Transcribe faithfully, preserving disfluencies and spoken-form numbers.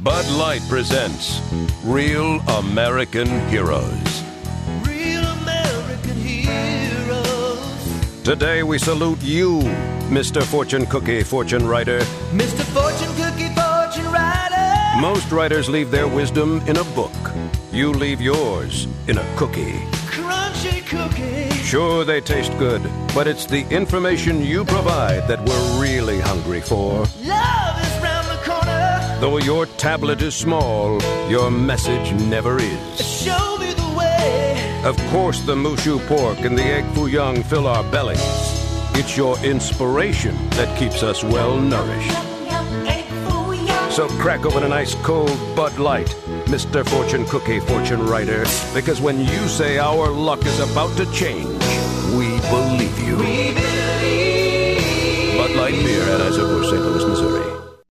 Bud Light presents Real American Heroes. Real American heroes. Today we salute you, Mister Fortune Cookie Fortune Writer. Mister Fortune Cookie Fortune Writer. Most writers leave their wisdom in a book. You leave yours in a cookie. Crunchy cookie. Sure, they taste good, but it's the information you provide that we're really hungry for. Love is round the corner. Though your tablet is small, your message never is. Show me the way. Of course, the Mushu pork and the egg foo young fill our bellies. It's your inspiration that keeps us well nourished. So crack open an ice cold Bud Light, Mister Fortune Cookie Fortune Writer, because when you say our luck is about to change, we believe you. We believe. Bud Light Beer, Anheuser-Busch, Saint Louis.